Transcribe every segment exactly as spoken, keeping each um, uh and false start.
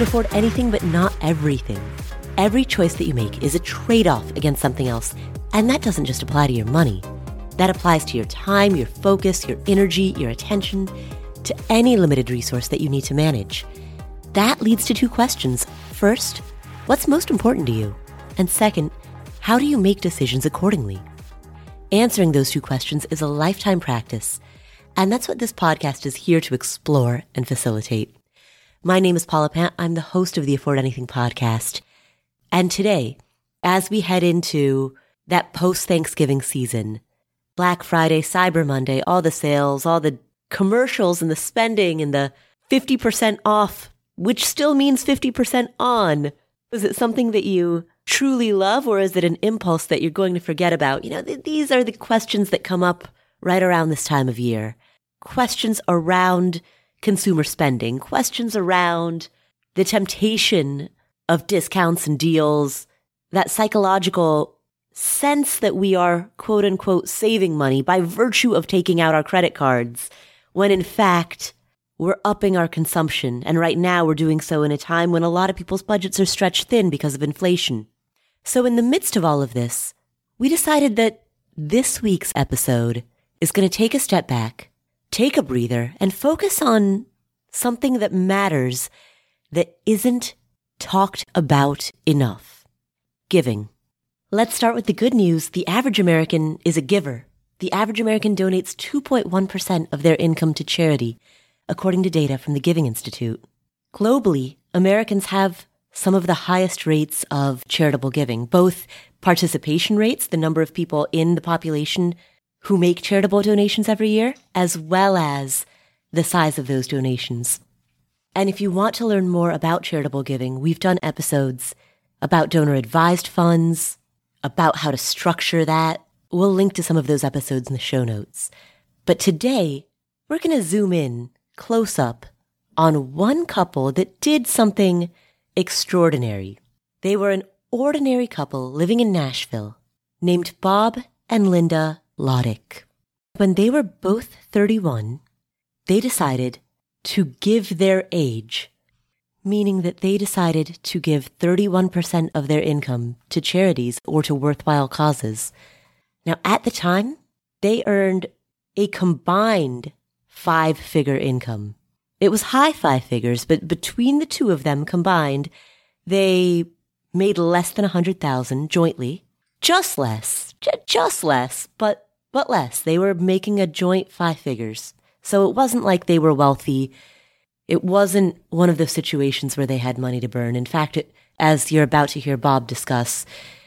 afford anything but not everything. Every choice that you make is a trade-off against something else. And that doesn't just apply to your money. That applies to your time, your focus, your energy, your attention, to any limited resource that you need to manage. That leads to two questions. First, what's most important to you? And second, how do you make decisions accordingly? Answering those two questions is a lifetime practice, and that's what this podcast is here to explore and facilitate. My name is Paula Pant. I'm the host of the Afford Anything podcast. And today, as we head into that post-Thanksgiving season, Black Friday, Cyber Monday, all the sales, all the commercials and the spending and the fifty percent off, which still means fifty percent on. Is it something that you truly love, or is it an impulse that you're going to forget about? You know, th- these are the questions that come up right around this time of year. Questions around consumer spending, questions around the temptation of discounts and deals, that psychological sense that we are, quote unquote, saving money by virtue of taking out our credit cards, when in fact, we're upping our consumption. And right now we're doing so in a time when a lot of people's budgets are stretched thin because of inflation. So in the midst of all of this, we decided that this week's episode is going to take a step back, take a breather, and focus on something that matters that isn't talked about enough. Giving. Let's start with the good news. The average American is a giver. The average American donates two point one percent of their income to charity, according to data from the Giving Institute. Globally, Americans have some of the highest rates of charitable giving, both participation rates, the number of people in the population who make charitable donations every year, as well as the size of those donations. And if you want to learn more about charitable giving, we've done episodes about donor-advised funds, about how to structure that. We'll link to some of those episodes in the show notes. But today, we're going to zoom in close up on one couple that did something extraordinary. They were an ordinary couple living in Nashville named Bob and Linda Lodick. When they were both thirty-one, they decided to give their age, meaning that they decided to give thirty-one percent of their income to charities or to worthwhile causes. Now, at the time, they earned a combined five-figure income. It was high five figures, but between the two of them combined, they made less than one hundred thousand dollars jointly. Just less. J- just less, but but less. They were making a joint five figures. So it wasn't like they were wealthy. It wasn't one of those situations where they had money to burn. In fact, it, as you're about to hear Bob discuss,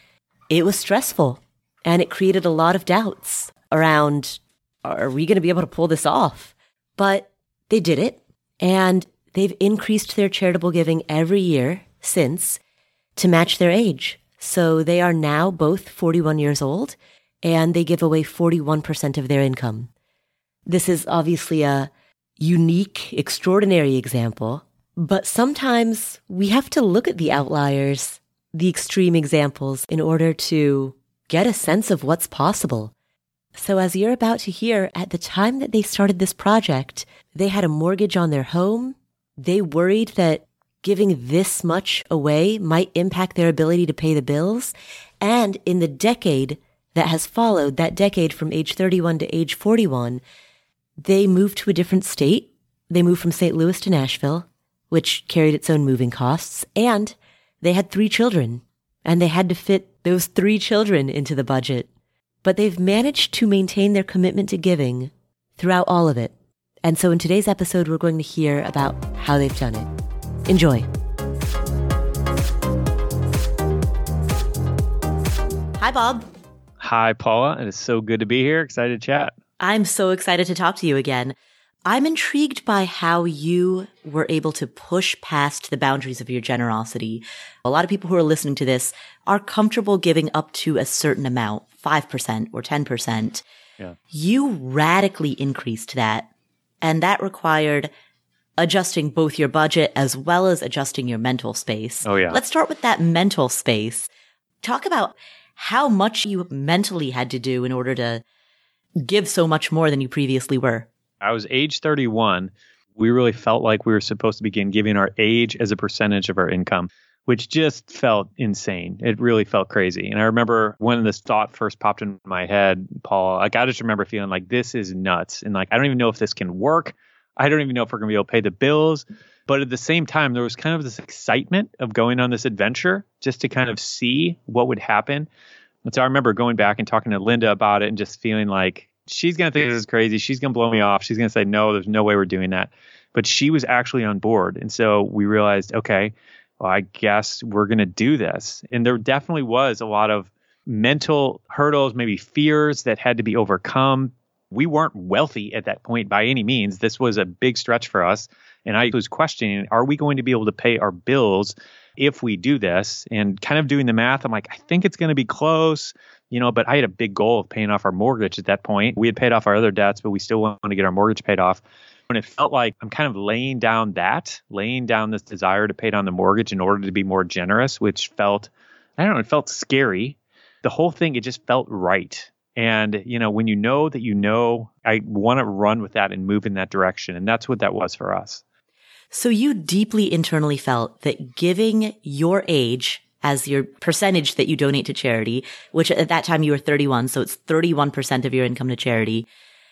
it was stressful, and it created a lot of doubts around, are we going to be able to pull this off? But they did it, and they've increased their charitable giving every year since to match their age. So they are now both forty-one years old, and they give away forty-one percent of their income. This is obviously a unique, extraordinary example, but sometimes we have to look at the outliers, the extreme examples, in order to get a sense of what's possible. So as you're about to hear, at the time that they started this project, they had a mortgage on their home. They worried that giving this much away might impact their ability to pay the bills. And in the decade that has followed, that decade from age thirty-one to age forty-one, they moved to a different state. They moved from Saint Louis to Nashville, which carried its own moving costs. And they had three children, and they had to fit those three children into the budget. But they've managed to maintain their commitment to giving throughout all of it. And so in today's episode, we're going to hear about how they've done it. Enjoy. Hi, Bob. Hi, Paula. It is so good to be here. Excited to chat. I'm so excited to talk to you again. I'm intrigued by how you were able to push past the boundaries of your generosity. A lot of people who are listening to this are comfortable giving up to a certain amount, five percent or ten percent. Yeah. You radically increased that, and that required adjusting both your budget as well as adjusting your mental space. Oh, yeah. Let's start with that mental space. Talk about how much you mentally had to do in order to give so much more than you previously were. I was age thirty-one we really felt like we were supposed to begin giving our age as a percentage of our income, which just felt insane. It really felt crazy. And I remember when this thought first popped in my head, Paul, like I just remember feeling like this is nuts. And like, I don't even know if this can work. I don't even know if we're going to be able to pay the bills. But at the same time, there was kind of this excitement of going on this adventure just to kind of see what would happen. And so I remember going back and talking to Linda about it and just feeling like she's going to think this is crazy. She's going to blow me off. She's going to say, no, there's no way we're doing that. But she was actually on board. And so we realized, okay, well, I guess we're going to do this. And there definitely was a lot of mental hurdles, maybe fears that had to be overcome. We weren't wealthy at that point by any means. This was a big stretch for us. And I was questioning, are we going to be able to pay our bills if we do this? And kind of doing the math, I'm like, I think it's going to be close, you know, but I had a big goal of paying off our mortgage at that point. We had paid off our other debts, but we still want to get our mortgage paid off. And it felt like I'm kind of laying down that, laying down this desire to pay down the mortgage in order to be more generous, which felt, I don't know, it felt scary. The whole thing, it just felt right. And, you know, when you know that you know, I want to run with that and move in that direction. And that's what that was for us. So you deeply internally felt that giving your age as your percentage that you donate to charity, which at that time you were thirty-one, so it's thirty-one percent of your income to charity,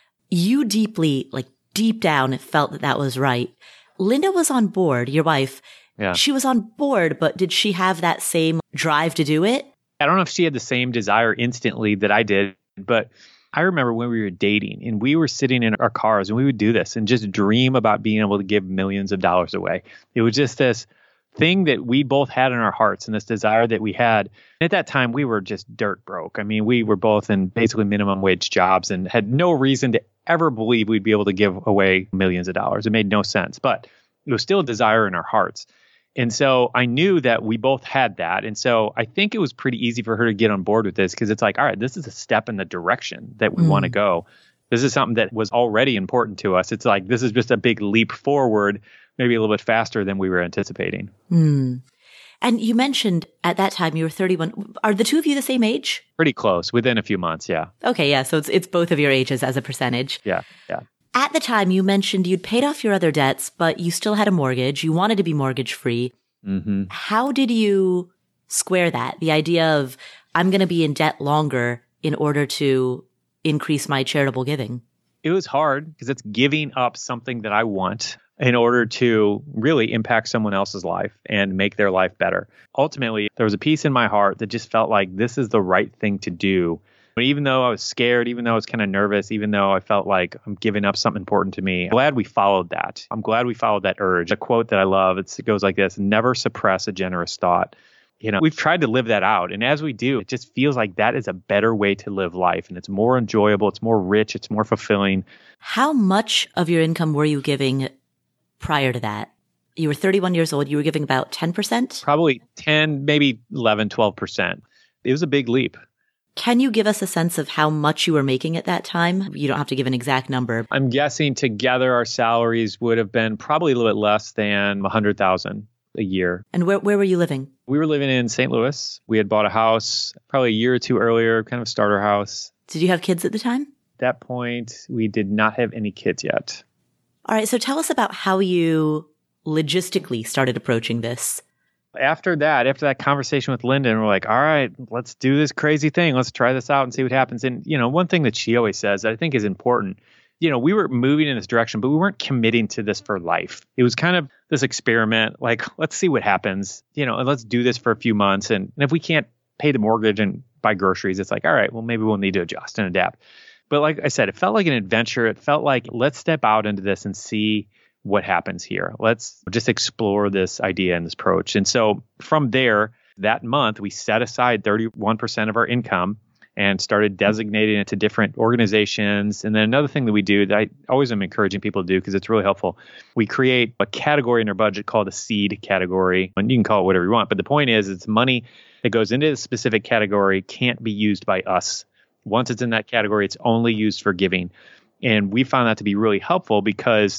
you deeply, like deep down, felt that that was right. Linda was on board, your wife. Yeah. She was on board, but did she have that same drive to do it? I don't know if she had the same desire instantly that I did, but I remember when we were dating and we were sitting in our cars and we would do this and just dream about being able to give millions of dollars away. It was just this thing that we both had in our hearts and this desire that we had. And at that time, we were just dirt broke. I mean, we were both in basically minimum wage jobs and had no reason to ever believe we'd be able to give away millions of dollars. It made no sense, but it was still a desire in our hearts. And so I knew that we both had that. And so I think it was pretty easy for her to get on board with this because it's like, all right, this is a step in the direction that we mm. want to go. This is something that was already important to us. It's like, this is just a big leap forward, maybe a little bit faster than we were anticipating. Mm. And you mentioned at that time you were thirty-one. Are the two of you the same age? Pretty close, within a few months, yeah. Okay, yeah. So it's it's both of your ages as a percentage. Yeah, yeah. At the time, you mentioned you'd paid off your other debts, but you still had a mortgage. You wanted to be mortgage free. Mm-hmm. How did you square that? The idea of, I'm going to be in debt longer in order to increase my charitable giving. It was hard because it's giving up something that I want in order to really impact someone else's life and make their life better. Ultimately, there was a piece in my heart that just felt like this is the right thing to do. But even though I was scared, even though I was kind of nervous, even though I felt like I'm giving up something important to me, I'm glad we followed that. I'm glad we followed that urge. A quote that I love, it's, it goes like this: never suppress a generous thought. You know, we've tried to live that out. And as we do, it just feels like that is a better way to live life. And it's more enjoyable. It's more rich. It's more fulfilling. How much of your income were you giving prior to that? You were thirty-one years old. You were giving about ten percent? Probably ten, maybe eleven, twelve percent. It was a big leap. Can you give us a sense of how much you were making at that time? You don't have to give an exact number. I'm guessing together our salaries would have been probably a little bit less than one hundred thousand dollars a year. And where where were you living? We were living in Saint Louis. We had bought a house probably a year or two earlier, kind of a starter house. Did you have kids at the time? At that point, we did not have any kids yet. All right. So tell us about how you logistically started approaching this. After that, after that conversation with Linda, we're like, all right, let's do this crazy thing. Let's try this out and see what happens. And, you know, one thing that she always says that I think is important, you know, we were moving in this direction, but we weren't committing to this for life. It was kind of this experiment, like, let's see what happens, you know, and let's do this for a few months. And, and if we can't pay the mortgage and buy groceries, it's like, all right, well, maybe we'll need to adjust and adapt. But like I said, it felt like an adventure. It felt like, let's step out into this and see what happens here. Let's just explore this idea and this approach. And so from there, that month, we set aside thirty-one percent of our income and started designating it to different organizations. And then another thing that we do that I always am encouraging people to do because it's really helpful, we create a category in our budget called a seed category. And you can call it whatever you want. But the point is, it's money that goes into a specific category can't be used by us. Once it's in that category, it's only used for giving. And we found that to be really helpful because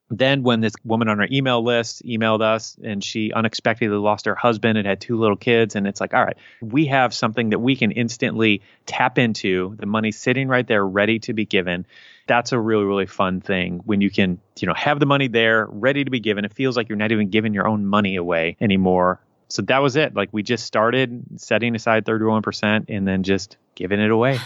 Then when this woman on our email list emailed us and she unexpectedly lost her husband and had two little kids, and it's like, all right, we have something that we can instantly tap into. The money's sitting right there, ready to be given. That's a really, really fun thing when you can, you know, have the money there, ready to be given. It feels like you're not even giving your own money away anymore. So that was it. Like we just started setting aside thirty-one percent and then just giving it away.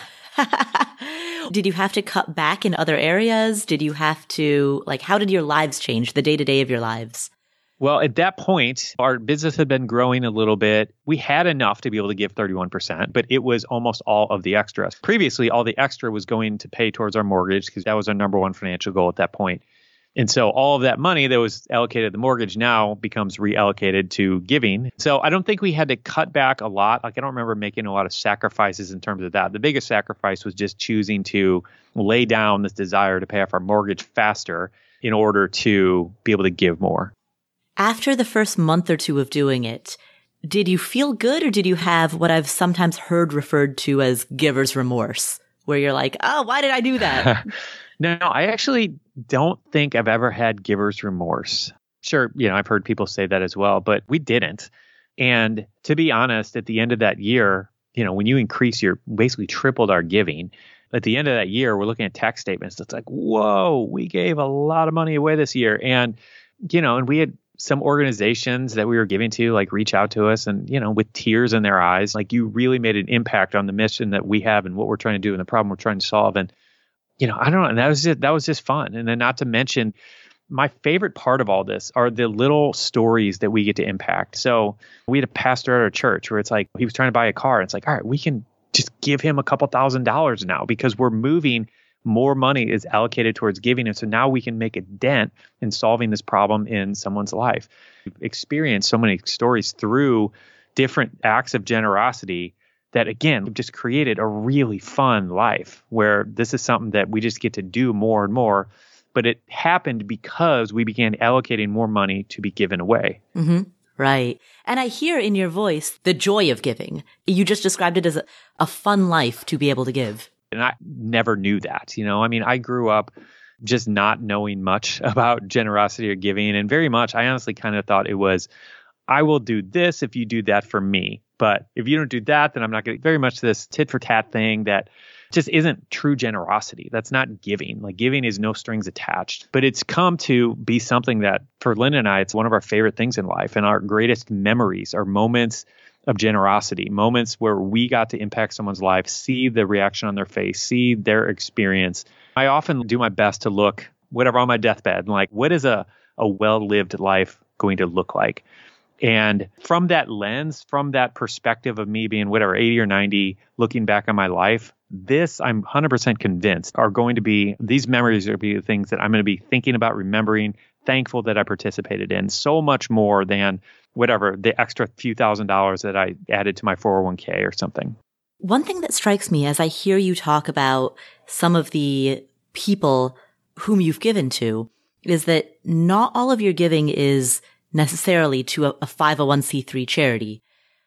Did you have to cut back in other areas? Did you have to, like, how did your lives change, the day-to-day of your lives? Well, at that point, our business had been growing a little bit. We had enough to be able to give thirty-one percent, but it was almost all of the extras. Previously, all the extra was going to pay towards our mortgage because that was our number one financial goal at that point. And so all of that money that was allocated to the mortgage now becomes reallocated to giving. So I don't think we had to cut back a lot. Like I don't remember making a lot of sacrifices in terms of that. The biggest sacrifice was just choosing to lay down this desire to pay off our mortgage faster in order to be able to give more. After the first month or two of doing it, did you feel good or did you have what I've sometimes heard referred to as giver's remorse, where you're like, oh, why did I do that? No, I actually don't think I've ever had giver's remorse. Sure, you know, I've heard people say that as well, but we didn't. And to be honest, at the end of that year, you know, when you increase your, basically tripled our giving, at the end of that year, we're looking at tax statements. It's like, whoa, we gave a lot of money away this year. And, you know, and we had some organizations that we were giving to, like reach out to us and, you know, with tears in their eyes, like you really made an impact on the mission that we have and what we're trying to do and the problem we're trying to solve. And, you know, I don't know. And that was just, that was just fun. And then not to mention, my favorite part of all this are the little stories that we get to impact. So we had a pastor at our church where it's like, he was trying to buy a car. It's like, all right, we can just give him a couple thousand dollars now because we're moving more money is allocated towards giving. And so now we can make a dent in solving this problem in someone's life. We've experienced so many stories through different acts of generosity that, again, we've just created a really fun life where this is something that we just get to do more and more. But it happened because we began allocating more money to be given away. Mm-hmm. Right. And I hear in your voice the joy of giving. You just described it as a, a fun life to be able to give. And I never knew that. You know, I mean, I grew up just not knowing much about generosity or giving. And very much, I honestly kind of thought it was, I will do this if you do that for me. But if you don't do that, then I'm not going to. Very much this tit for tat thing that just isn't true generosity. That's not giving. Like giving is no strings attached. But it's come to be something that for Lynn and I, it's one of our favorite things in life. And our greatest memories are moments of generosity, moments where we got to impact someone's life, see the reaction on their face, see their experience. I often do my best to look, whatever, on my deathbed, like what is a, a well-lived life going to look like? And from that lens, from that perspective of me being whatever, eighty or ninety, looking back on my life, this I'm one hundred percent convinced are going to be, these memories are going to be the things that I'm going to be thinking about, remembering, thankful that I participated in so much more than whatever, the extra few thousand dollars that I added to my four oh one k or something. One thing that strikes me as I hear you talk about some of the people whom you've given to is that not all of your giving is necessarily to a, a five oh one c three charity.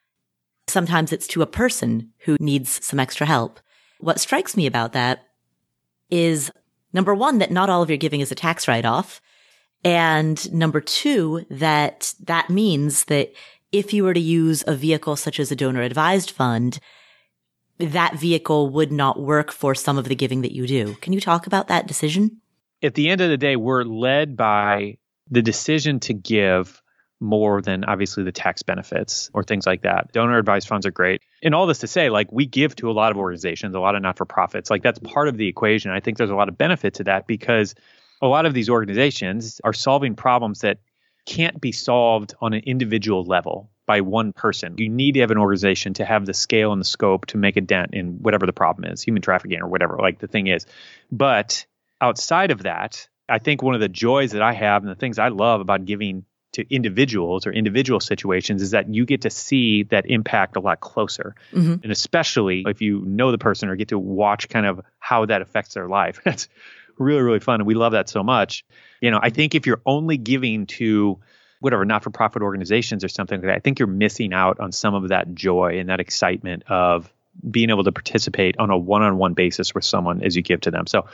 Sometimes it's to a person who needs some extra help. What strikes me about that is, number one, that not all of your giving is a tax write-off. And number two, that that means that if you were to use a vehicle such as a donor-advised fund, that vehicle would not work for some of the giving that you do. Can you talk about that decision? At the end of the day, we're led by the decision to give more than obviously the tax benefits or things like that. Donor advised funds are great. And all this to say, like we give to a lot of organizations, a lot of not-for-profits. Like that's part of the equation. I think there's a lot of benefit to that because a lot of these organizations are solving problems that can't be solved on an individual level by one person. You need to have an organization to have the scale and the scope to make a dent in whatever the problem is, human trafficking or whatever, like the thing is. But outside of that, I think one of the joys that I have and the things I love about giving to individuals or individual situations is that you get to see that impact a lot closer. Mm-hmm. And especially if you know the person or get to watch kind of how that affects their life. That's really, really fun. And we love that so much. You know, I think if you're only giving to whatever not-for-profit organizations or something like that, I think you're missing out on some of that joy and that excitement of being able to participate on a one-on-one basis with someone as you give to them. So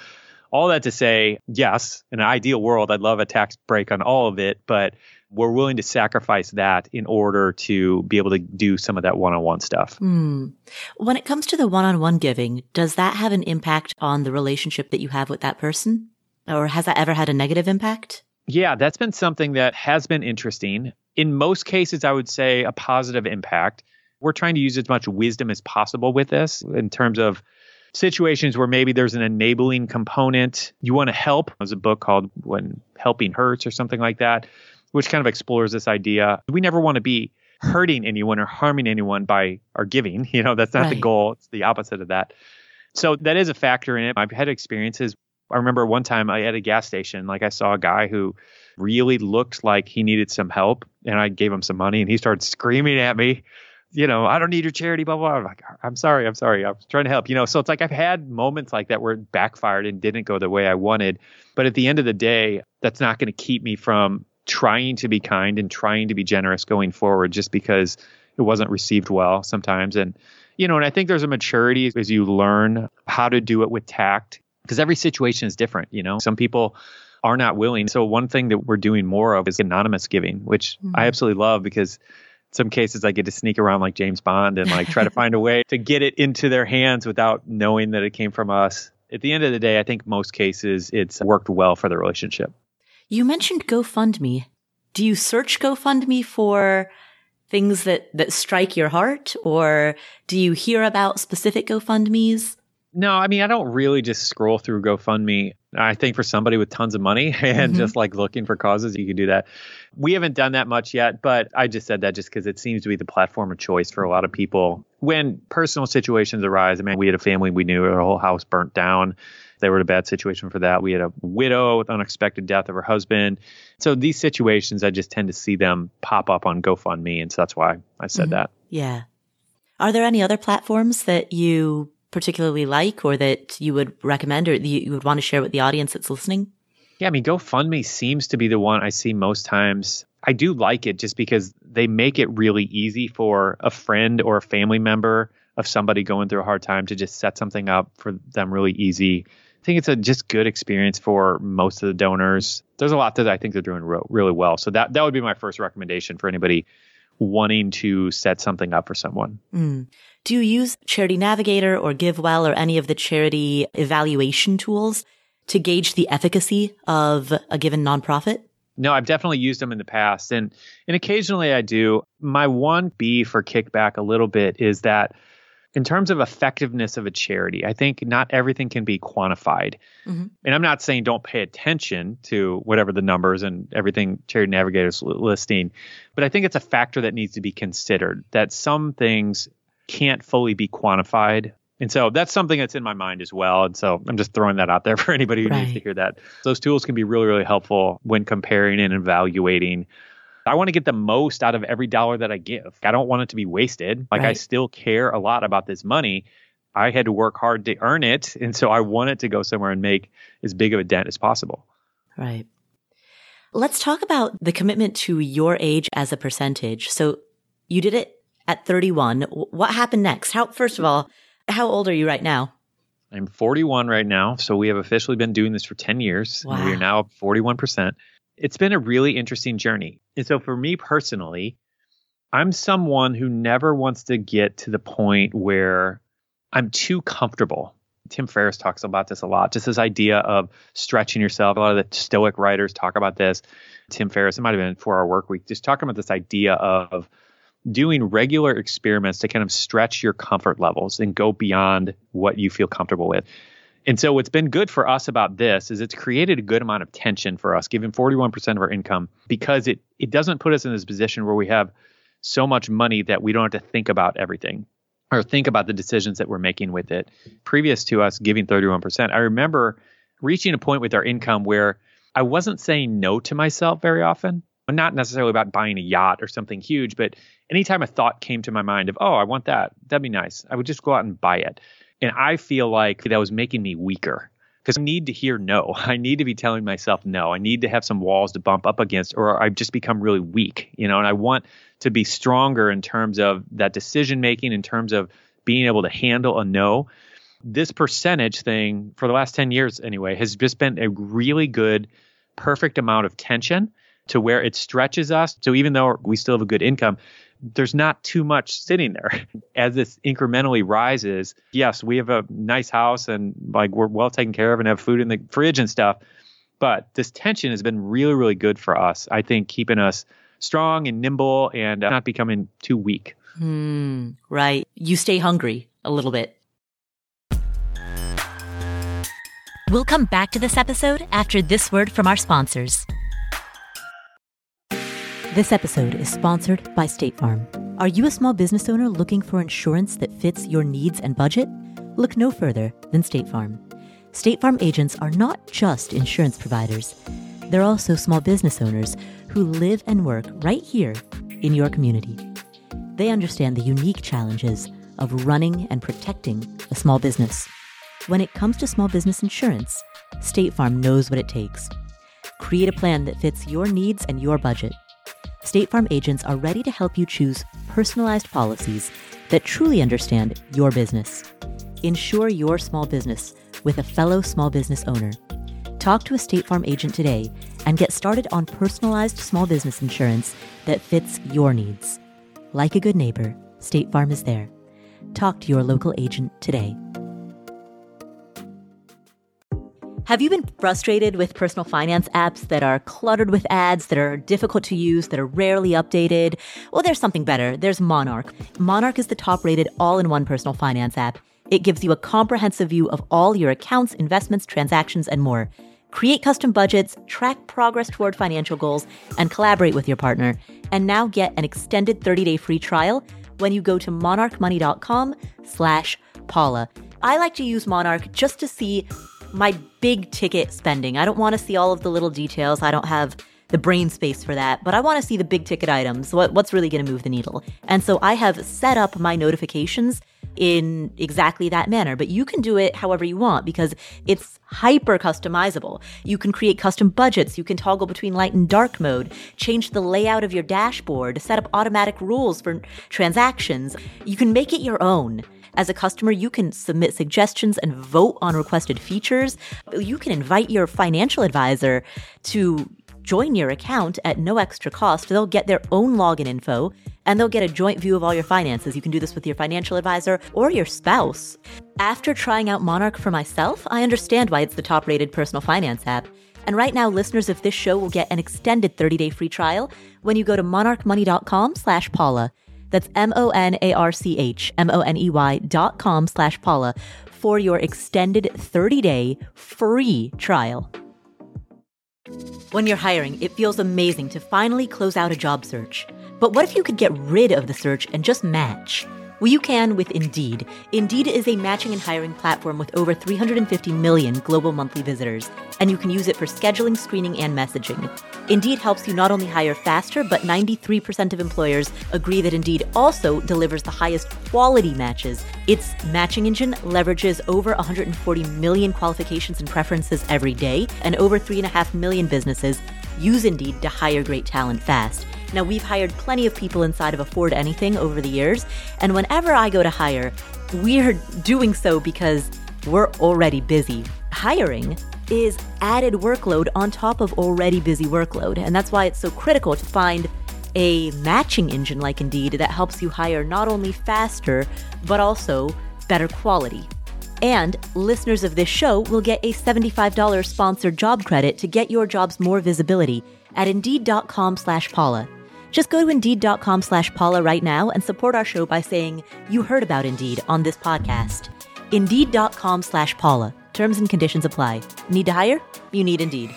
all that to say, yes, in an ideal world, I'd love a tax break on all of it, but we're willing to sacrifice that in order to be able to do some of that one-on-one stuff. Mm. When it comes to the one-on-one giving, does that have an impact on the relationship that you have with that person? Or has that ever had a negative impact? Yeah, that's been something that has been interesting. In most cases, I would say a positive impact. We're trying to use as much wisdom as possible with this in terms of situations where maybe there's an enabling component. You want to help. There's a book called When Helping Hurts or something like that, which kind of explores this idea. We never want to be hurting anyone or harming anyone by our giving. You know, that's not Right. the goal. It's the opposite of that. So that is a factor in it. I've had experiences. I remember one time I at a gas station, like I saw a guy who really looked like he needed some help, and I gave him some money, and he started screaming at me, you know, I don't need your charity, blah, blah, blah. I'm like, I'm sorry, I'm sorry. I was trying to help, you know. So it's like I've had moments like that where it backfired and didn't go the way I wanted. But at the end of the day, that's not going to keep me from trying to be kind and trying to be generous going forward just because it wasn't received well sometimes. And, you know, and I think there's a maturity as you learn how to do it with tact, because every situation is different. You know, some people are not willing. So one thing that we're doing more of is anonymous giving, which mm-hmm. I absolutely love, because in some cases I get to sneak around like James Bond and like try to find a way to get it into their hands without knowing that it came from us. At the end of the day, I think most cases it's worked well for the relationship. You mentioned GoFundMe. Do you search GoFundMe for things that, that strike your heart, or do you hear about specific GoFundMes? No, I mean, I don't really just scroll through GoFundMe. I think for somebody with tons of money and mm-hmm. just like looking for causes, you can do that. We haven't done that much yet, but I just said that just because it seems to be the platform of choice for a lot of people. When personal situations arise, I mean, we had a family we knew, our whole house burnt down. They were in a bad situation for that. We had a widow with unexpected death of her husband. So these situations, I just tend to see them pop up on GoFundMe. And so that's why I said mm-hmm. that. Yeah. Are there any other platforms that you particularly like or that you would recommend or that you would want to share with the audience that's listening? Yeah, I mean, GoFundMe seems to be the one I see most times. I do like it just because they make it really easy for a friend or a family member of somebody going through a hard time to just set something up for them really easy. I think it's a just good experience for most of the donors. There's a lot that I think they're doing re- really well. So that, that would be my first recommendation for anybody wanting to set something up for someone. Mm. Do you use Charity Navigator or GiveWell or any of the charity evaluation tools to gauge the efficacy of a given nonprofit? No, I've definitely used them in the past. And and occasionally I do. My one B for kickback a little bit is that in terms of effectiveness of a charity, I think not everything can be quantified. Mm-hmm. And I'm not saying don't pay attention to whatever the numbers and everything Charity Navigator's listing, but I think it's a factor that needs to be considered, that some things can't fully be quantified. And so that's something that's in my mind as well. And so I'm just throwing that out there for anybody who right. needs to hear that. Those tools can be really, really helpful when comparing and evaluating. I want to get the most out of every dollar that I give. I don't want it to be wasted. Like right. I still care a lot about this money. I had to work hard to earn it. And so I want it to go somewhere and make as big of a dent as possible. Right. Let's talk about the commitment to your age as a percentage. So you did it at thirty-one. What happened next? How, first of all, how old are you right now? I'm forty-one right now. So we have officially been doing this for ten years. Wow. And we are now up forty-one percent. It's been a really interesting journey. And so for me personally, I'm someone who never wants to get to the point where I'm too comfortable. Tim Ferriss talks about this a lot, just this idea of stretching yourself. A lot of the Stoic writers talk about this. Tim Ferriss, it might have been for our work week, just talking about this idea of doing regular experiments to kind of stretch your comfort levels and go beyond what you feel comfortable with. And so what's been good for us about this is it's created a good amount of tension for us, given forty-one percent of our income, because it it doesn't put us in this position where we have so much money that we don't have to think about everything or think about the decisions that we're making with it. Previous to us giving thirty-one percent, I remember reaching a point with our income where I wasn't saying no to myself very often. Not necessarily about buying a yacht or something huge, but anytime a thought came to my mind of, oh, I want that, that'd be nice, I would just go out and buy it. And I feel like that was making me weaker because I need to hear no. I need to be telling myself no. I need to have some walls to bump up against, or I've just become really weak, you know, and I want to be stronger in terms of that decision making, in terms of being able to handle a no. This percentage thing for the last ten years anyway has just been a really good, perfect amount of tension to where it stretches us. So even though we still have a good income, there's not too much sitting there. As this incrementally rises, yes, we have a nice house and like we're well taken care of and have food in the fridge and stuff. But this tension has been really, really good for us. I think keeping us strong and nimble and not becoming too weak. Hmm, right. You stay hungry a little bit. We'll come back to this episode after this word from our sponsors. This episode is sponsored by State Farm. Are you a small business owner looking for insurance that fits your needs and budget? Look no further than State Farm. State Farm agents are not just insurance providers. They're also small business owners who live and work right here in your community. They understand the unique challenges of running and protecting a small business. When it comes to small business insurance, State Farm knows what it takes. Create a plan that fits your needs and your budget. State Farm agents are ready to help you choose personalized policies that truly understand your business. Insure your small business with a fellow small business owner. Talk to a State Farm agent today and get started on personalized small business insurance that fits your needs. Like a good neighbor, State Farm is there. Talk to your local agent today. Have you been frustrated with personal finance apps that are cluttered with ads, that are difficult to use, that are rarely updated? Well, there's something better. There's Monarch. Monarch is the top-rated all-in-one personal finance app. It gives you a comprehensive view of all your accounts, investments, transactions, and more. Create custom budgets, track progress toward financial goals, and collaborate with your partner. And now get an extended thirty-day free trial when you go to monarchmoney.com slash Paula. I like to use Monarch just to see my big ticket spending. I don't want to see all of the little details. I don't have the brain space for that, but I want to see the big ticket items. What, what's really going to move the needle? And so I have set up my notifications in exactly that manner, but you can do it however you want because it's hyper customizable. You can create custom budgets. You can toggle between light and dark mode, change the layout of your dashboard, set up automatic rules for transactions. You can make it your own. As a customer, you can submit suggestions and vote on requested features. You can invite your financial advisor to join your account at no extra cost. They'll get their own login info and they'll get a joint view of all your finances. You can do this with your financial advisor or your spouse. After trying out Monarch for myself, I understand why it's the top-rated personal finance app. And right now, listeners of this show will get an extended thirty-day free trial when you go to monarchmoney.com slash Paula. That's M-O-N-A-R-C-H, M-O-N-E-Y dot com slash Paula for your extended thirty-day free trial. When you're hiring, it feels amazing to finally close out a job search. But what if you could get rid of the search and just match? Well, you can with Indeed. Indeed is a matching and hiring platform with over three hundred fifty million global monthly visitors, and you can use it for scheduling, screening, and messaging. Indeed helps you not only hire faster, but ninety-three percent of employers agree that Indeed also delivers the highest quality matches. Its matching engine leverages over one hundred forty million qualifications and preferences every day, and over three point five million businesses use Indeed to hire great talent fast. Now, we've hired plenty of people inside of Afford Anything over the years, and whenever I go to hire, we're doing so because we're already busy. Hiring is added workload on top of already busy workload, and that's why it's so critical to find a matching engine like Indeed that helps you hire not only faster, but also better quality. And listeners of this show will get a seventy-five dollars sponsored job credit to get your jobs more visibility at Indeed.com slash Paula. Just go to Indeed.com slash Paula right now and support our show by saying you heard about Indeed on this podcast. Indeed.com slash Paula. Terms and conditions apply. Need to hire? You need Indeed.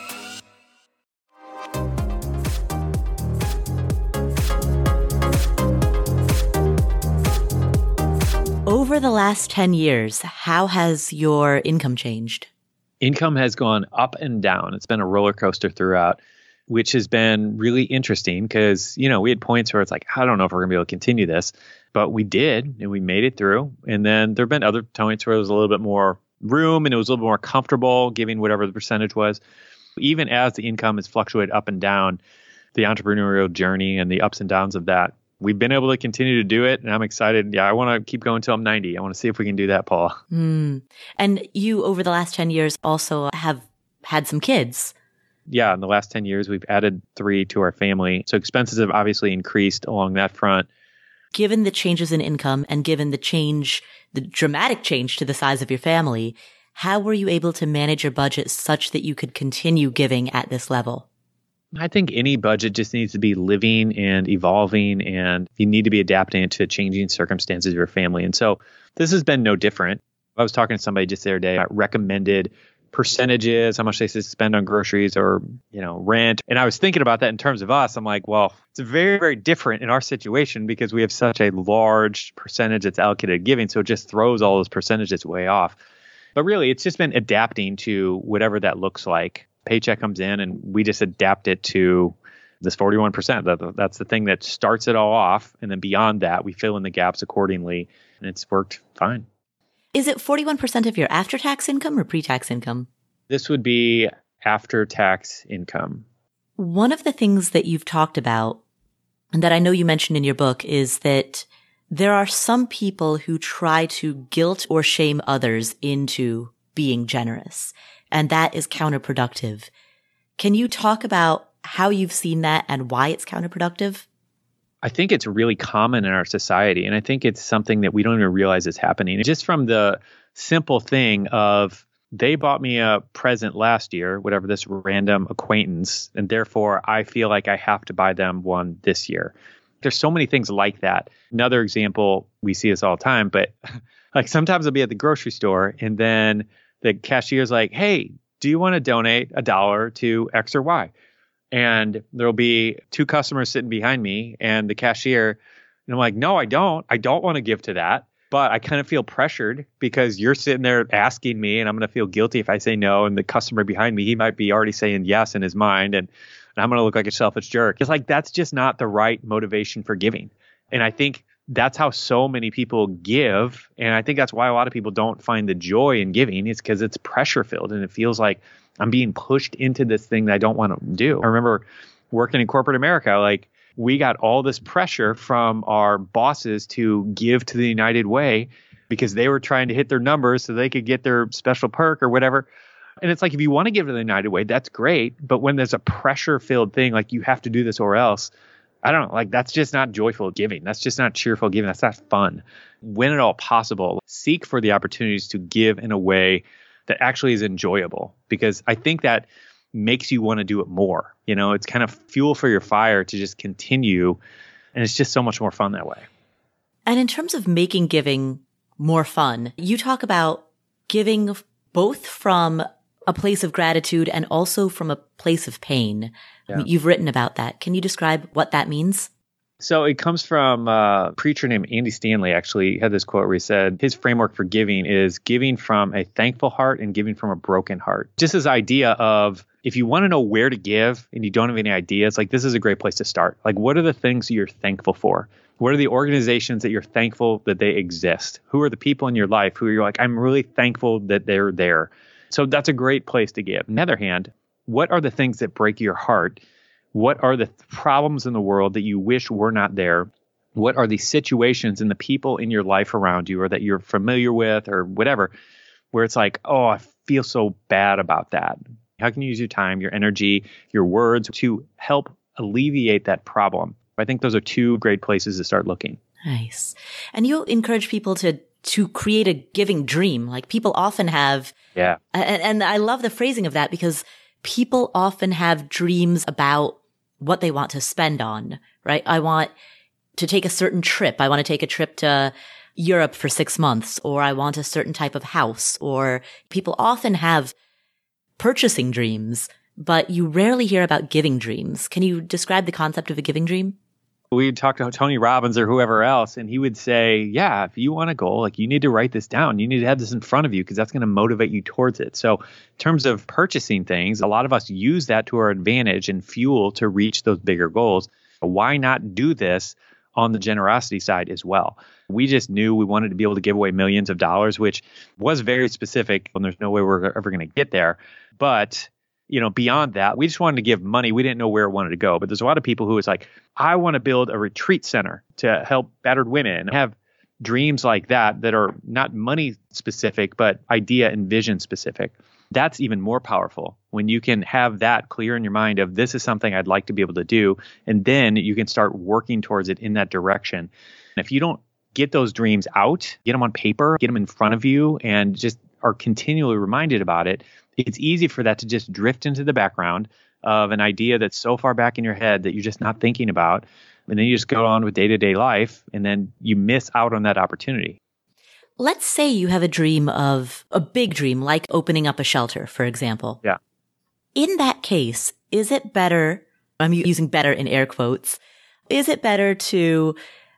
Over the last ten years, how has your income changed? Income has gone up and down. It's been a roller coaster throughout, which has been really interesting because, you know, we had points where it's like, I don't know if we're going to be able to continue this, but we did and we made it through. And then there have been other points where there was a little bit more room and it was a little bit more comfortable giving whatever the percentage was. Even as the income has fluctuated up and down, the entrepreneurial journey and the ups and downs of that we've been able to continue to do it. And I'm excited. Yeah, I want to keep going until I'm ninety. I want to see if we can do that, Paul. Mm. And you, over the last ten years, also have had some kids. Yeah, in the last ten years, we've added three to our family. So expenses have obviously increased along that front. Given the changes in income and given the change, the dramatic change to the size of your family, how were you able to manage your budget such that you could continue giving at this level? I think any budget just needs to be living and evolving, and you need to be adapting it to changing circumstances of your family. And so this has been no different. I was talking to somebody just the other day about recommended percentages, how much they should spend on groceries or, you know, rent. And I was thinking about that in terms of us. I'm like, well, it's very, very different in our situation because we have such a large percentage that's allocated to giving. So it just throws all those percentages way off. But really, it's just been adapting to whatever that looks like. Paycheck comes in and we just adapt it to this forty-one percent. That, that's the thing that starts it all off. And then beyond that, we fill in the gaps accordingly. And it's worked fine. Is it forty-one percent of your after-tax income or pre-tax income? This would be after-tax income. One of the things that you've talked about, and that I know you mentioned in your book, is that there are some people who try to guilt or shame others into being generous, and that is counterproductive. Can you talk about how you've seen that and why it's counterproductive? I think it's really common in our society, and I think it's something that we don't even realize is happening. Just from the simple thing of they bought me a present last year, whatever, this random acquaintance, and therefore I feel like I have to buy them one this year. There's so many things like that. Another example, we see this all the time, but like sometimes I'll be at the grocery store and then the cashier's like, hey, do you want to donate a dollar to X or Y? And there'll be two customers sitting behind me and the cashier, and I'm like, no, I don't. I don't want to give to that. But I kind of feel pressured because you're sitting there asking me and I'm going to feel guilty if I say no. And the customer behind me, he might be already saying yes in his mind. And, and I'm going to look like a selfish jerk. It's like, that's just not the right motivation for giving. And I think that's how so many people give. And I think that's why a lot of people don't find the joy in giving, is because it's pressure filled and it feels like I'm being pushed into this thing that I don't want to do. I remember working in corporate America, like we got all this pressure from our bosses to give to the United Way because they were trying to hit their numbers so they could get their special perk or whatever. And it's like, if you want to give to the United Way, that's great. But when there's a pressure filled thing, like you have to do this or else, I don't know, like that's just not joyful giving. That's just not cheerful giving. That's not fun. When at all possible, seek for the opportunities to give in a way that actually is enjoyable, because I think that makes you want to do it more. You know, it's kind of fuel for your fire to just continue. And it's just so much more fun that way. And in terms of making giving more fun, you talk about giving both from a place of gratitude and also from a place of pain. Yeah. I mean, you've written about that. Can you describe what that means? So it comes from a preacher named Andy Stanley. Actually, he had this quote where he said his framework for giving is giving from a thankful heart and giving from a broken heart. Just this idea of, if you want to know where to give and you don't have any ideas, like this is a great place to start. Like, what are the things you're thankful for? What are the organizations that you're thankful that they exist? Who are the people in your life who you're like, I'm really thankful that they're there? So that's a great place to give. On the other hand, what are the things that break your heart? What are the problems in the world that you wish were not there? What are the situations and the people in your life around you or that you're familiar with or whatever, where it's like, oh, I feel so bad about that? How can you use your time, your energy, your words to help alleviate that problem? I think those are two great places to start looking. Nice. And you encourage people to to create a giving dream. Like people often have, yeah. And, and I love the phrasing of that, because people often have dreams about what they want to spend on, right? I want to take a certain trip. I want to take a trip to Europe for six months, or I want a certain type of house, or people often have purchasing dreams, but you rarely hear about giving dreams. Can you describe the concept of a giving dream? We'd talk to Tony Robbins or whoever else, and he would say, yeah, if you want a goal, like you need to write this down. You need to have this in front of you because that's going to motivate you towards it. So in terms of purchasing things, a lot of us use that to our advantage and fuel to reach those bigger goals. Why not do this on the generosity side as well? We just knew we wanted to be able to give away millions of dollars, which was very specific, and there's no way we're ever going to get there. But you know, beyond that, we just wanted to give money. We didn't know where it wanted to go. But there's a lot of people who is like, I want to build a retreat center to help battered women, have dreams like that that are not money specific, but idea and vision specific. That's even more powerful when you can have that clear in your mind of this is something I'd like to be able to do. And then you can start working towards it in that direction. And if you don't get those dreams out, get them on paper, get them in front of you, and just are continually reminded about it, it's easy for that to just drift into the background of an idea that's so far back in your head that you're just not thinking about. And then you just go on with day-to-day life, and then you miss out on that opportunity. Let's say you have a dream of a big dream, like opening up a shelter, for example. Yeah. In that case, is it better, I'm using better in air quotes, is it better to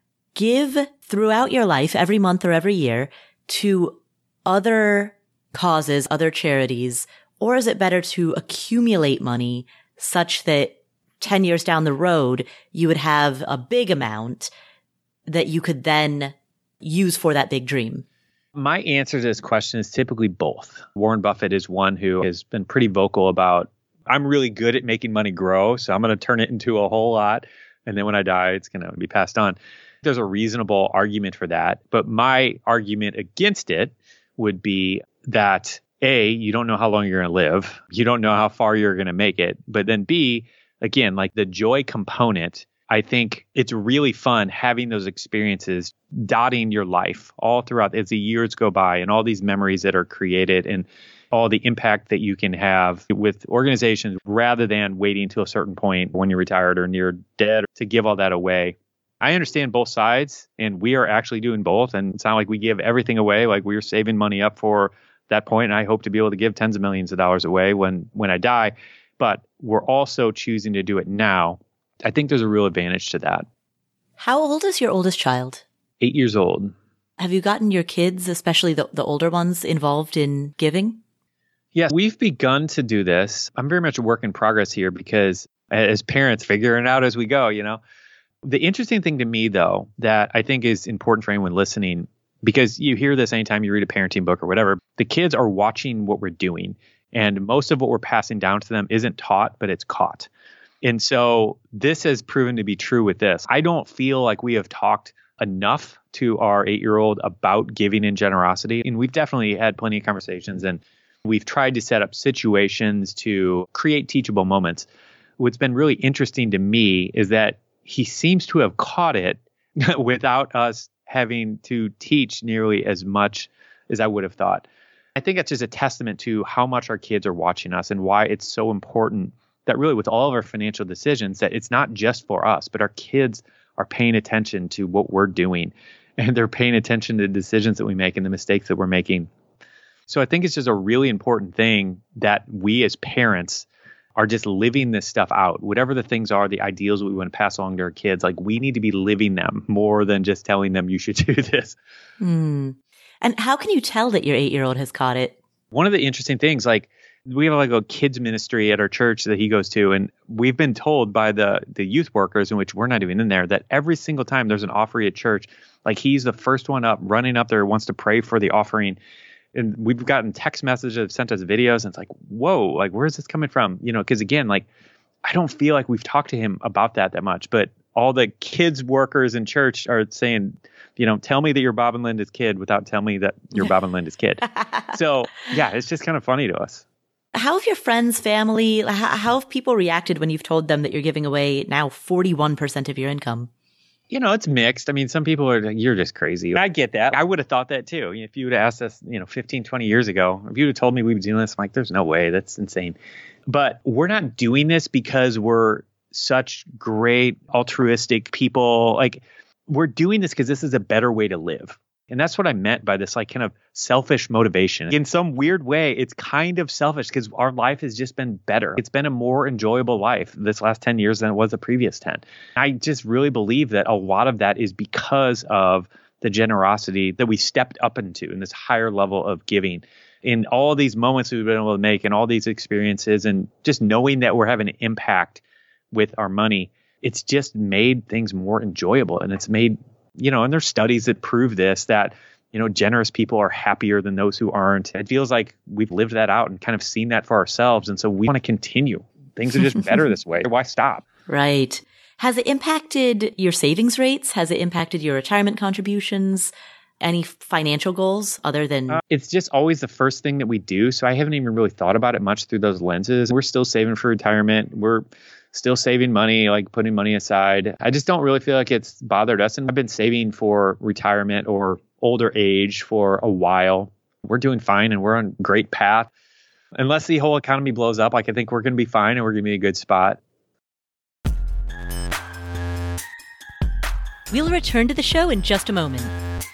give throughout your life, every month or every year, to other causes, other charities, or is it better to accumulate money such that ten years down the road, you would have a big amount that you could then use for that big dream? My answer to this question is typically both. Warren Buffett is one who has been pretty vocal about, I'm really good at making money grow, so I'm going to turn it into a whole lot. And then when I die, it's going to be passed on. There's a reasonable argument for that. But my argument against it would be that A, you don't know how long you're going to live. You don't know how far you're going to make it. But then B, again, like the joy component, I think it's really fun having those experiences dotting your life all throughout as the years go by and all these memories that are created and all the impact that you can have with organizations rather than waiting to a certain point when you're retired or near dead to give all that away. I understand both sides, and we are actually doing both. And it's not like we give everything away, like we're saving money up for that point. And I hope to be able to give tens of millions of dollars away when when I die. But we're also choosing to do it now. I think there's a real advantage to that. How old is your oldest child? Eight years old. Have you gotten your kids, especially the, the older ones, involved in giving? Yes, we've begun to do this. I'm very much a work in progress here because as parents, figuring it out as we go, you know. The interesting thing to me, though, that I think is important for anyone listening, because you hear this anytime you read a parenting book or whatever, the kids are watching what we're doing. And most of what we're passing down to them isn't taught, but it's caught. And so this has proven to be true with this. I don't feel like we have talked enough to our eight-year-old about giving and generosity. And we've definitely had plenty of conversations, and we've tried to set up situations to create teachable moments. What's been really interesting to me is that he seems to have caught it without us having to teach nearly as much as I would have thought. I think that's just a testament to how much our kids are watching us and why it's so important that really with all of our financial decisions, that it's not just for us, but our kids are paying attention to what we're doing, and they're paying attention to the decisions that we make and the mistakes that we're making. So I think it's just a really important thing that we as parents are just living this stuff out. Whatever the things are, the ideals we want to pass along to our kids, like we need to be living them more than just telling them you should do this. Mm. And how can you tell that your eight-year-old has caught it? One of the interesting things, like we have like a kids ministry at our church that he goes to, and we've been told by the the youth workers, in which we're not even in there, that every single time there's an offering at church, like he's the first one up, running up there, wants to pray for the offering. And we've gotten text messages that have sent us videos, and it's like, whoa, like, where's this coming from? You know, because again, like, I don't feel like we've talked to him about that that much, but all the kids workers in church are saying, you know, tell me that you're Bob and Linda's kid without telling me that you're Bob and Linda's kid. So yeah, it's just kind of funny to us. How have your friends, family, how have people reacted when you've told them that you're giving away now forty-one percent of your income? You know, it's mixed. I mean, some people are like, you're just crazy. I get that. I would have thought that too. If you would have asked us, you know, fifteen, twenty years ago, if you would have told me we were doing this, I'm like, there's no way. That's insane. But we're not doing this because we're such great altruistic people. Like, we're doing this because this is a better way to live. And that's what I meant by this, like, kind of selfish motivation. In some weird way, it's kind of selfish because our life has just been better. It's been a more enjoyable life this last ten years than it was the previous ten. I just really believe that a lot of that is because of the generosity that we stepped up into in this higher level of giving. In all these moments we've been able to make and all these experiences, and just knowing that we're having an impact with our money, it's just made things more enjoyable. And it's made, you know, and there's studies that prove this, that you know, generous people are happier than those who aren't. It feels like we've lived that out and kind of seen that for ourselves. And so we want to continue. Things are just better this way. Why stop? Right. Has it impacted your savings rates? Has it impacted your retirement contributions? Any financial goals other than? Uh, it's just always the first thing that we do. So I haven't even really thought about it much through those lenses. We're still saving for retirement. We're still saving money, like putting money aside. I just don't really feel like it's bothered us. And I've been saving for retirement or older age for a while. We're doing fine and we're on a great path. Unless the whole economy blows up, like I think we're going to be fine and we're going to be in a good spot. We'll return to the show in just a moment.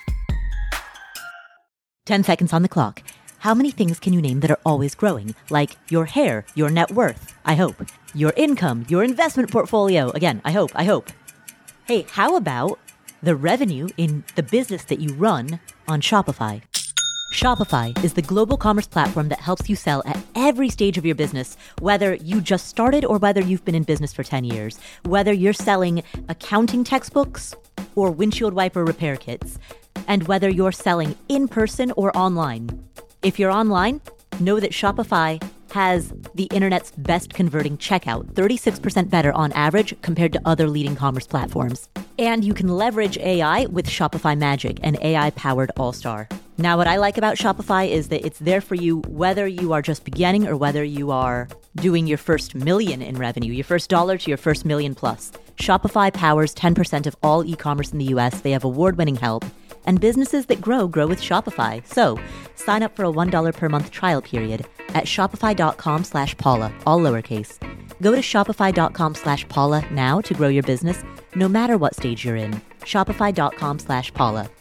Ten seconds on the clock. How many things can you name that are always growing? Like your hair, your net worth, I hope. Your income, your investment portfolio. Again, I hope, I hope. Hey, how about the revenue in the business that you run on Shopify? Shopify is the global commerce platform that helps you sell at every stage of your business, whether you just started or whether you've been in business for ten years, whether you're selling accounting textbooks or windshield wiper repair kits, and whether you're selling in person or online. If you're online, know that Shopify has the internet's best converting checkout, thirty-six percent better on average compared to other leading commerce platforms. And you can leverage A I with Shopify Magic, an A I-powered all-star. Now, what I like about Shopify is that it's there for you whether you are just beginning or whether you are doing your first million in revenue, your first dollar to your first million plus. Shopify powers ten percent of all e-commerce in the U S. They have award-winning help. And businesses that grow, grow with Shopify. So sign up for a one dollar per month trial period at shopify.com slash Paula, all lowercase. Go to shopify.com slash Paula now to grow your business, no matter what stage you're in. Shopify.com slash Paula.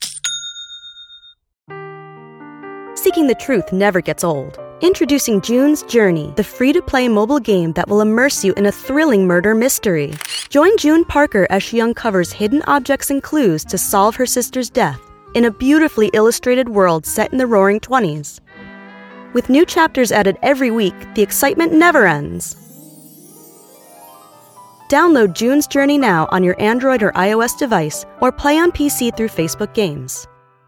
Seeking the truth never gets old. Introducing June's Journey, the free-to-play mobile game that will immerse you in a thrilling murder mystery. Join June Parker as she uncovers hidden objects and clues to solve her sister's death in a beautifully illustrated world set in the roaring twenties. With new chapters added every week, the excitement never ends. Download June's Journey now on your Android or iOS device or play on P C through Facebook Games.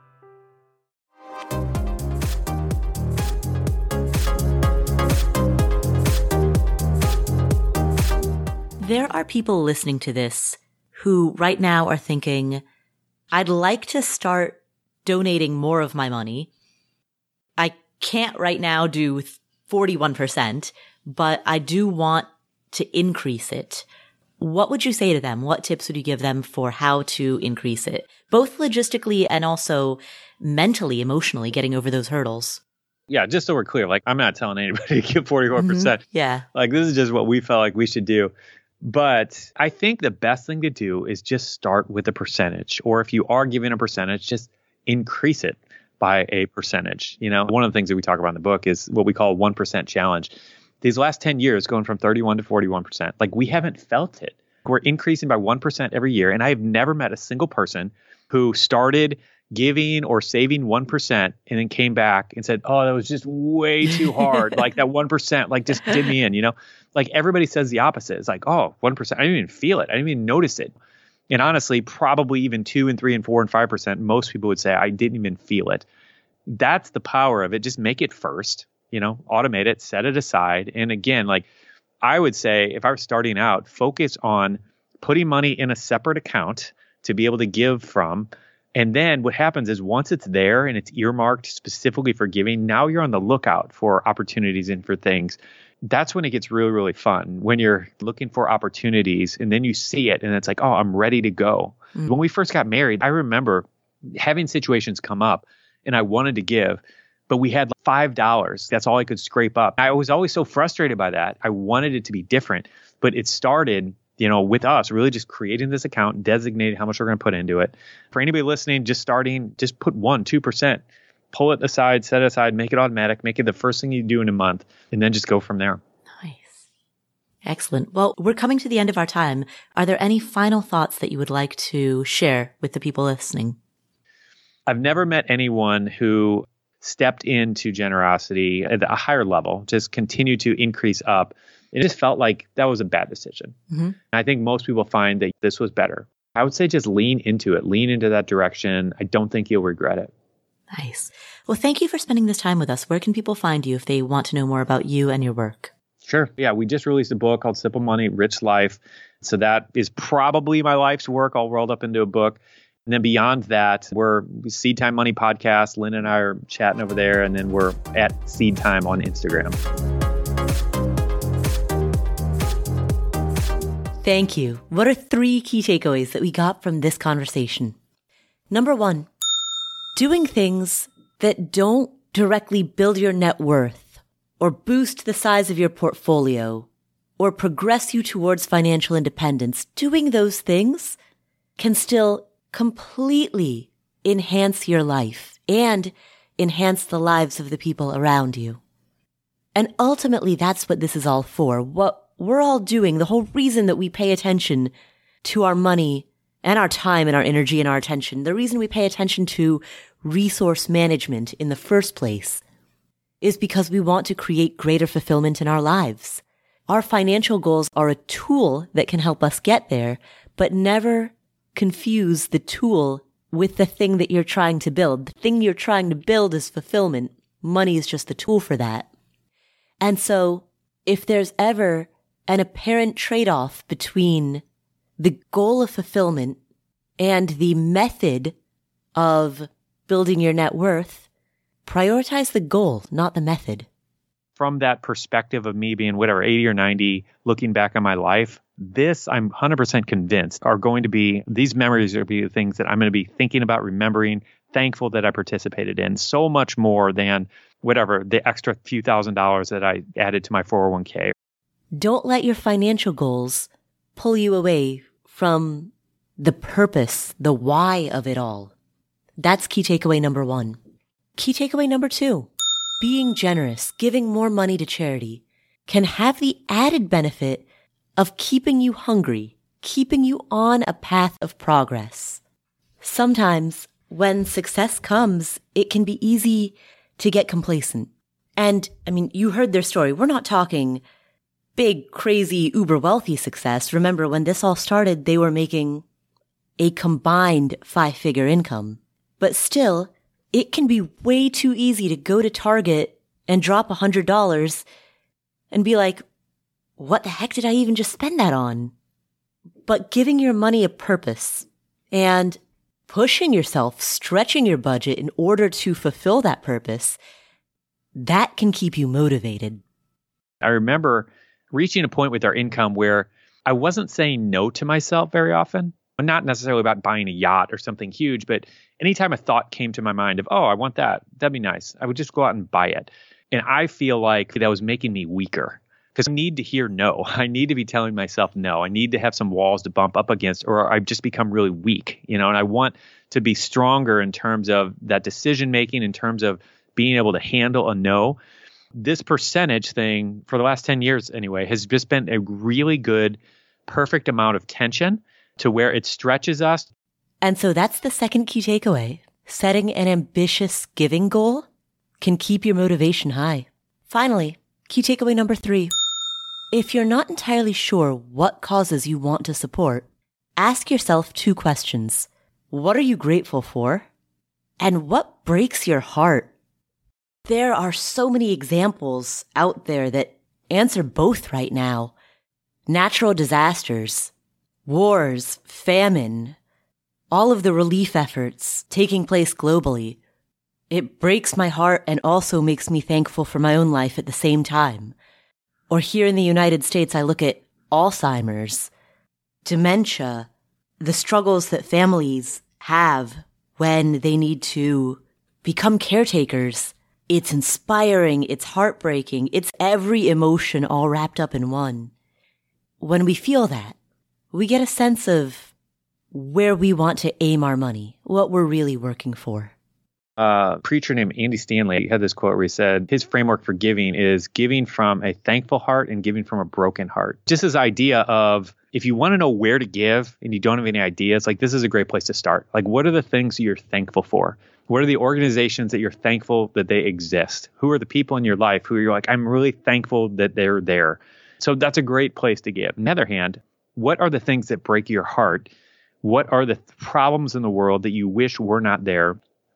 There are people listening to this who right now are thinking, I'd like to start donating more of my money. I can't right now do forty-one percent, but I do want to increase it. What would you say to them? What tips would you give them for how to increase it? Both logistically and also mentally, emotionally, getting over those hurdles. Yeah, just so we're clear, like I'm not telling anybody to give forty-four percent. Mm-hmm. Yeah. Like this is just what we felt like we should do. But I think the best thing to do is just start with a percentage. Or if you are giving a percentage, just increase it by a percentage. You know, one of the things that we talk about in the book is what we call one percent challenge. These last ten years going from thirty-one to forty-one percent, like we haven't felt it. We're increasing by one percent every year. And I have never met a single person who started giving or saving one percent and then came back and said, oh, that was just way too hard. Like that one percent, like just did me in, you know, like everybody says the opposite. It's like, oh, one percent. I didn't even feel it. I didn't even notice it. And honestly, probably even two and three and four and five percent, most people would say, I didn't even feel it. That's the power of it. Just make it first, you know, automate it, set it aside. And again, like I would say, if I was starting out, focus on putting money in a separate account to be able to give from. And then what happens is once it's there and it's earmarked specifically for giving, now you're on the lookout for opportunities and for things. That's when it gets really, really fun. When you're looking for opportunities and then you see it and it's like, oh, I'm ready to go. Mm. When we first got married, I remember having situations come up and I wanted to give, but we had five dollars. That's all I could scrape up. I was always so frustrated by that. I wanted it to be different, but it started, you know, with us really just creating this account, designating how much we're going to put into it. For anybody listening, just starting, just put one, two percent, pull it aside, set it aside, make it automatic, make it the first thing you do in a month, and then just go from there. Nice. Excellent. Well, we're coming to the end of our time. Are there any final thoughts that you would like to share with the people listening? I've never met anyone who stepped into generosity at a higher level, just continue to increase up. It just felt like that was a bad decision. Mm-hmm. I think most people find that this was better. I would say just lean into it, lean into that direction. I don't think you'll regret it. Nice. Well, thank you for spending this time with us. Where can people find you if they want to know more about you and your work? Sure. Yeah, we just released a book called Simple Money, Rich Life. So that is probably my life's work all rolled up into a book. And then beyond that, we're Seed Time Money Podcast. Lynn and I are chatting over there. And then we're at Seed Time on Instagram. Thank you. What are three key takeaways that we got from this conversation? Number one, doing things that don't directly build your net worth or boost the size of your portfolio or progress you towards financial independence, doing those things can still completely enhance your life and enhance the lives of the people around you. And ultimately, that's what this is all for. What we're all doing, the whole reason that we pay attention to our money and our time and our energy and our attention, the reason we pay attention to resource management in the first place is because we want to create greater fulfillment in our lives. Our financial goals are a tool that can help us get there, but never confuse the tool with the thing that you're trying to build. The thing you're trying to build is fulfillment. Money is just the tool for that. And so if there's ever an apparent trade-off between the goal of fulfillment and the method of building your net worth, prioritize the goal, not the method. From that perspective of me being whatever, eighty or ninety, looking back on my life, this, I'm one hundred percent convinced, are going to be, these memories are going to be the things that I'm going to be thinking about, remembering, thankful that I participated in, so much more than whatever, the extra few thousand dollars that I added to my four oh one k. Don't let your financial goals pull you away from the purpose, the why of it all. That's key takeaway number one. Key takeaway number two, being generous, giving more money to charity can have the added benefit of keeping you hungry, keeping you on a path of progress. Sometimes when success comes, it can be easy to get complacent. And I mean, you heard their story. We're not talking big, crazy, uber wealthy success. Remember, when this all started, they were making a combined five-figure income. But still, it can be way too easy to go to Target and drop one hundred dollars and be like, what the heck did I even just spend that on? But giving your money a purpose and pushing yourself, stretching your budget in order to fulfill that purpose, that can keep you motivated. I remember reaching a point with our income where I wasn't saying no to myself very often. Not necessarily about buying a yacht or something huge, but anytime a thought came to my mind of, oh, I want that, that'd be nice, I would just go out and buy it. And I feel like that was making me weaker because I need to hear no. I need to be telling myself no. I need to have some walls to bump up against, or I've just become really weak, you know, and I want to be stronger in terms of that decision making, in terms of being able to handle a no. This percentage thing for the last ten years anyway has just been a really good, perfect amount of tension to where it stretches us. And so that's the second key takeaway. Setting an ambitious giving goal can keep your motivation high. Finally, key takeaway number three. If you're not entirely sure what causes you want to support, ask yourself two questions. What are you grateful for? And what breaks your heart? There are so many examples out there that answer both right now. Natural disasters, wars, famine, all of the relief efforts taking place globally. It breaks my heart and also makes me thankful for my own life at the same time. Or here in the United States, I look at Alzheimer's, dementia, the struggles that families have when they need to become caretakers. It's inspiring, it's heartbreaking, it's every emotion all wrapped up in one. When we feel that, we get a sense of where we want to aim our money, what we're really working for. A preacher named Andy Stanley had this quote where he said his framework for giving is giving from a thankful heart and giving from a broken heart. Just this idea of if you want to know where to give and you don't have any ideas, like this is a great place to start. Like what are the things you're thankful for? What are the organizations that you're thankful that they exist? Who are the people in your life who you're like, I'm really thankful that they're there. So that's a great place to give. On the other hand, what are the things that break your heart? What are the problems in the world that you wish were not there?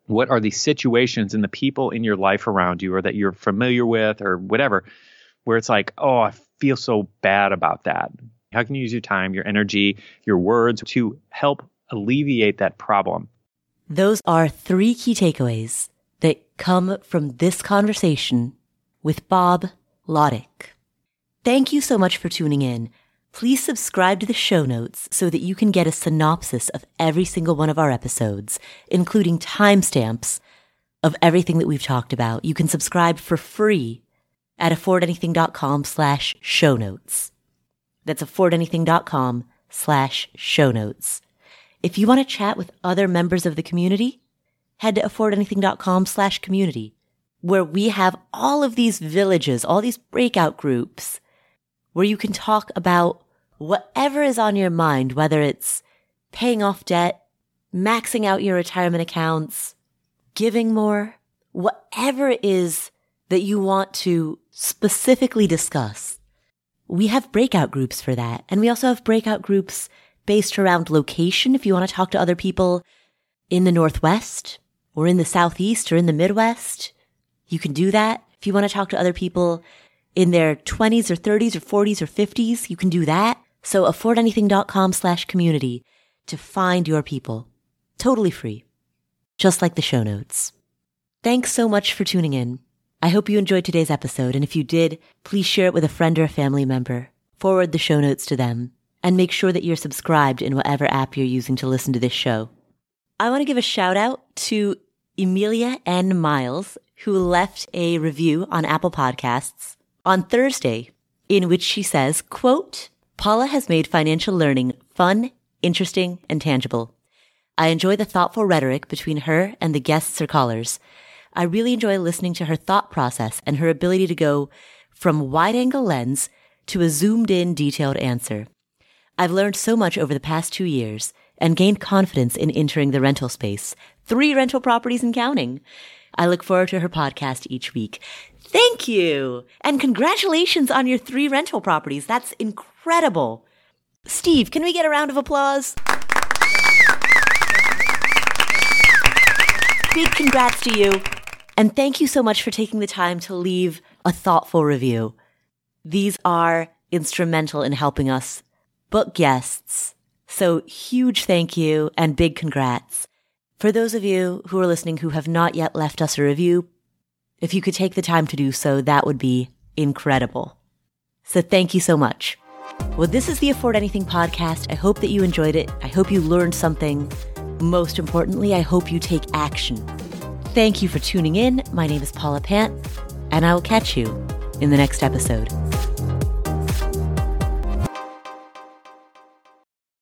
What are the situations and the people in your life around you or that you're familiar with or whatever, where it's like, oh, I feel so bad about that. How can you use your time, your energy, your words to help alleviate that problem? Those are three key takeaways that come from this conversation with Bob Lodick. Thank you so much for tuning in. Please subscribe to the show notes so that you can get a synopsis of every single one of our episodes, including timestamps of everything that we've talked about. You can subscribe for free at affordanything.com slash show notes. That's affordanything.com slash show notes. If you want to chat with other members of the community, head to affordanything.com slash community, where we have all of these villages, all these breakout groups, where you can talk about whatever is on your mind, whether it's paying off debt, maxing out your retirement accounts, giving more, whatever it is that you want to specifically discuss. We have breakout groups for that. And we also have breakout groups based around location. If you want to talk to other people in the Northwest or in the Southeast or in the Midwest, you can do that. If you want to talk to other people in their twenties or thirties or forties or fifties, you can do that. So affordanything.com slash community to find your people. Totally free. Just like the show notes. Thanks so much for tuning in. I hope you enjoyed today's episode. And if you did, please share it with a friend or a family member. Forward the show notes to them. And make sure that you're subscribed in whatever app you're using to listen to this show. I want to give a shout out to Emilia N. Miles, who left a review on Apple Podcasts on Thursday, in which she says, quote, Paula has made financial learning fun, interesting, and tangible. I enjoy the thoughtful rhetoric between her and the guests or callers. I really enjoy listening to her thought process and her ability to go from wide-angle lens to a zoomed-in, detailed answer. I've learned so much over the past two years and gained confidence in entering the rental space. Three rental properties and counting. I look forward to her podcast each week. Thank you. And congratulations on your three rental properties. That's incredible. Steve, can we get a round of applause? Big congrats to you. And thank you so much for taking the time to leave a thoughtful review. These are instrumental in helping us book guests. So huge thank you and big congrats. For those of you who are listening who have not yet left us a review, if you could take the time to do so, that would be incredible. So thank you so much. Well, this is the Afford Anything podcast. I hope that you enjoyed it. I hope you learned something. Most importantly, I hope you take action. Thank you for tuning in. My name is Paula Pant, and I will catch you in the next episode.